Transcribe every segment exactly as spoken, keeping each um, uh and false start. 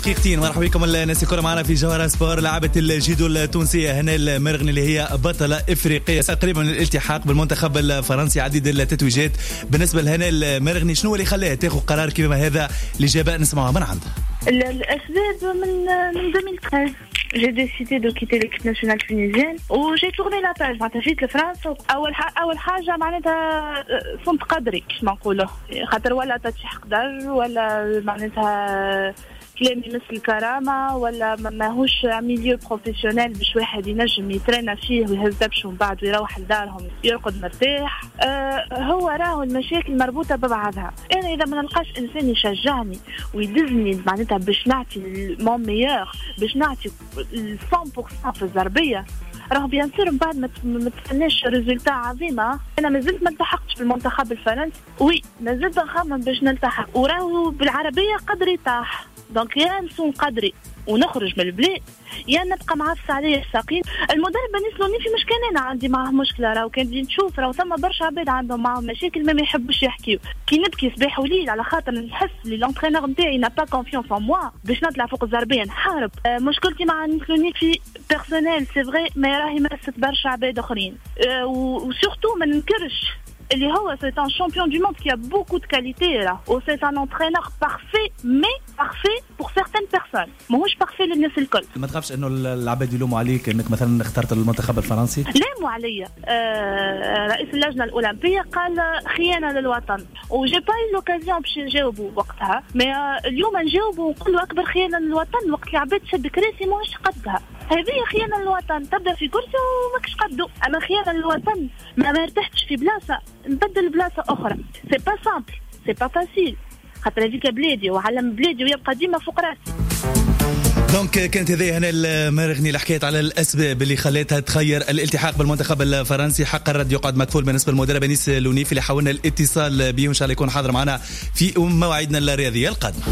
دقيقتين مرحبا بكم الناس الكل معنا في جوهرة سبور. لعبة الجيدو التونسية هنا المرغني اللي هي بطلة إفريقية قريبا من الالتحاق بالمنتخب الفرنسي، عديد التتويجات بالنسبة لهنا المرغني. شنو اللي خلاها تاخذ قرار كيما هذا اللي جابها نسمعها من عندها؟ الأسباب من من ألفين وثلاثة عشر j'ai décidé de quitter l'équipe nationale tunisienne و j'ai tourné la page معناتها جيت لفرنسا. أول حاجة أول حاجة معناتها صمت قدري كيف ما نقولوا، خاطر ولا تتشح قدر ولا معناتها كلامي مثل الكرامة ولا ماهوش ميليو بروفيسيونيل باش واحد ينجم يترينا فيه ويهز دبش ومن بعد ويروح لدارهم يرقد مرتاح. أه هو راهو المشاكل مربوطة ببعضها. أنا إذا ما نلقاش إنسان يشجعني ويدزني معناتها باش نعطي المون ميور باش نعطي مية بالمية في الزربية، راهو بيان سور من بعد ما تستناش ريزولتا عظيمة. أنا ما زلت ما التحقتش بالمنتخب الفرنسي، وي ما زلت نخمم باش نلتحق، وراهو بالعربية قدري طاح. دونك يا نسون قدري ونخرج من البلاد يا نبقى معفس عليه الساقين. المدرب ما يسلوني في مشكلة، أنا عندي معه مشكلة، راهو كان بدي نشوف راهو ثم برشا عباد عندهم معهم مشاكل ما, ما يحبوش يحكيو. كي نبكي صباح وليل على خاطر نحس لي لونترينور نتاعي نا با كونفيونس ان موا باش نطلع فوق الزربية نحارب. أه مشكلتي مع نسلوني في بيرسونيل سي فري، ما راهي مست برشا عباد آخرين. أه وسورتو ما ننكرش اللي هو c'est un champion du monde qui a beaucoup de qualité là, ou c'est un entraîneur parfait mais parfait pour certaines personnes ماهوش parfait للناس الكل. ما تخافش انه العباد يلوموا عليك انك مثلا اخترت المنتخب الفرنسي؟ لاموا عليا. آه رئيس اللجنه الاولمبيه قال خيانه للوطن، وجي با لوكازيون باش نجاوبوا وقتها، مي اليوم نجاوبوا ونقولوا اكبر خيانه للوطن وقت اللي عباد شد كراسي ماهوش قدها. هذه خيانه للوطن، تبدا في كرسي وماكش قدو. اما خيانه للوطن ما ارتحتش في بلاصه نبدل بلاصه اخرى، سي با سامبل سي با فاسيل، خاطر هذيك بلادي وعلم بلادي ويبقى ديما فوق راسي. دونك كانت هذه هنا المرغني اللي حكيت على الاسباب اللي خلاتها تخير الالتحاق بالمنتخب الفرنسي. حق الرد يقعد مكفول بالنسبه للمدرب انيس لونيف اللي حاولنا الاتصال به، وان شاء الله يكون حاضر معنا في مواعيدنا الرياضيه القادمه.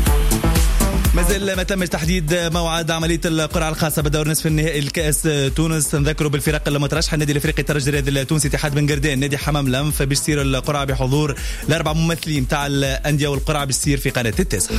مازال ما تمش تحديد موعد عملية القرعة الخاصة بالدور نصف النهائي الكأس تونس. نذكروا بالفرق المترشحة: النادي الافريقي الترجي الرياضي التونسي، اتحاد بن قردان، نادي حمام لنف. باش تصير القرعة بحضور الأربع ممثلين تاع الأندية، والقرعة باش تصير في قناة التاسعة.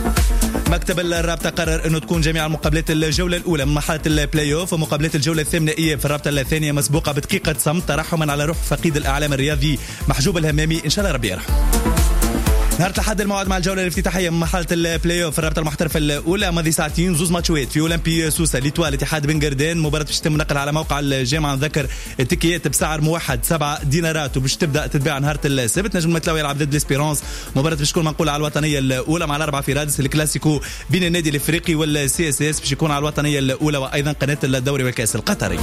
مكتب الرابطة قرر أنه تكون جميع المقابلات الجولة الأولى من مرحلة البلاي أوف ومقابلات الجولة الثامنة إيه في الرابطة الثانية مسبوقة بدقيقة صمت ترحما على روح فقيد الإعلام الرياضي محجوب الهمامي، إن شاء الله ربي يرحمه. نهار الأحد الموعد مع الجولة الافتتاحية من مرحلة البلاي أوف في الرابطة المحترفة الأولى. ماضي ساعتين زوز ماتشوات في أولمبي سوسة ليتوال اتحاد بن قردان. مباراة باش تتم نقل على موقع الجامعة. نذكر التيكيات بسعر موحد سبعة دينارات وباش تبدأ تتباع نهار السبت. نجم متلاوي يلعب ضد الاسبيرونس. مباراة باش تكون منقولة على الوطنية الأولى مع الأربعة في رادس. الكلاسيكو بين النادي الإفريقي والسي اس اس باش يكون على الوطنية الأولى، وأيضا قناة الدوري والكأس القطري.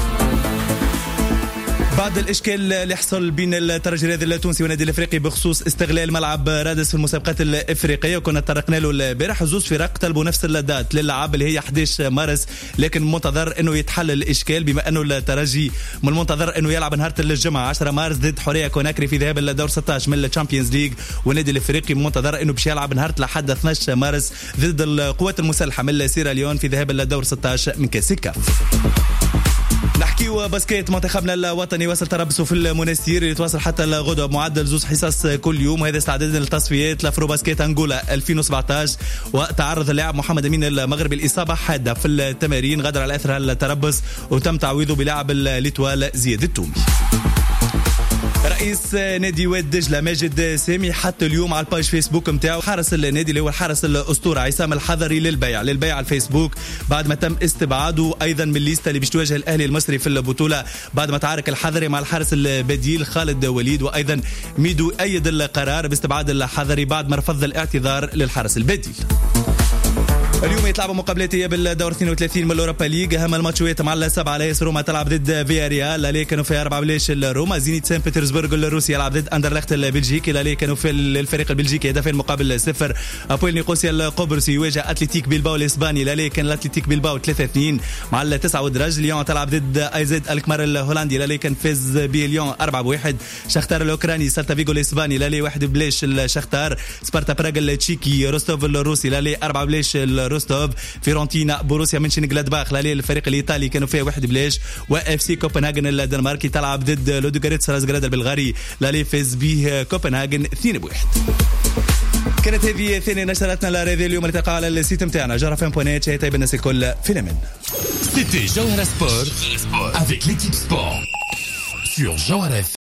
بعد الإشكال اللي حصل بين الترجي الرياضي التونسي والنادي الافريقي بخصوص استغلال ملعب رادس في المسابقات الافريقيه، وكنا تطرقنا له البارح. زوج فرق طلبوا نفس اللدات للعب اللي هي أحد عشر مارس، لكن منتظر انه يتحل الاشكال بما انه الترجي من المنتظر انه يلعب نهار الجمعه عشرة مارس ضد حوريه كوناكري في ذهاب الدور ستة عشر من الشامبيونز ليج، والنادي الافريقي منتظر انه باش يلعب نهار الاحد اثني عشر مارس ضد القوات المسلحه من سيراليون في ذهاب الدور ستة عشر من كاس الكاف. نحكيو باسكيت. منتخبنا الوطني وصل تربصه في المنستير اللي تواصل حتى الغدوة بمعدل زوج حصص كل يوم، وهذا استعدادا للتصفيات لافرو باسكيت انغولا ألفين وسبعة عشر. وتعرض اللاعب محمد امين المغربي الاصابه حاده في التمارين، غادر على اثر التربص وتم تعويضه بلاعب الليتوال زياد التومي. رئيس نادي واد دجلة ماجد سامي حتى اليوم على الباج فيسبوك متاعه حارس النادي اللي هو الحارس الأسطورة عصام الحضري للبيع للبيع على الفيسبوك بعد ما تم استبعاده أيضا من الليستة اللي بتواجه الأهلي المصري في البطولة بعد ما تعارك الحضري مع الحارس البديل خالد وليد. وأيضا ميدو أيد القرار باستبعاد الحضري بعد ما رفض الاعتذار للحارس البديل. اليوم يتلعبوا مقابلات اياب الدور اثنين وثلاثين من الاوروبا ليج. اهم الماتشات مع السبعة على ياس روما تلعب ضد فياريال، لا كانوا في أربعة بلاش روما. زينيت سان بطرسبرغ الروسي يلعب ضد اندرلخت البلجيكي، لا كانوا في الفريق البلجيكي هدفين مقابل صفر. ابويل نيقوسيا القبرصي يواجه اتلتيك بيلباو الاسباني، لا كان الاتلتيك بيلباو ثلاثة اثنين مع التسعة ودرج. ليون تلعب ضد ايزد الكمار الهولندي، لا كان فاز به ليون أربعة واحد. شختار الاوكراني سالتا فيغو الاسباني، لا واحد بلاش الشختار. سبارتا براغ التشيكي روستوف الروسي، لا أربعة بلاش الروستوف. فيرونتينا بوروسيا منشن غلادباخ، لا الفريق الايطالي كانوا فيها واحد بلاش. واف سي كوبنهاجن الدنماركي تلعب ضد لودوغاريتس رازغراد البلغاري، لا فاز به كوبنهاجن اثنين واحد. كانت هذه ثاني نشرتنا لهذا اليوم. التقاء على السيت نتاعنا جوهرة اف ام دوت نت. طيب الناس الكل في الأمان. C'était Jawhara Sport avec l'équipe sport sur Jawhara.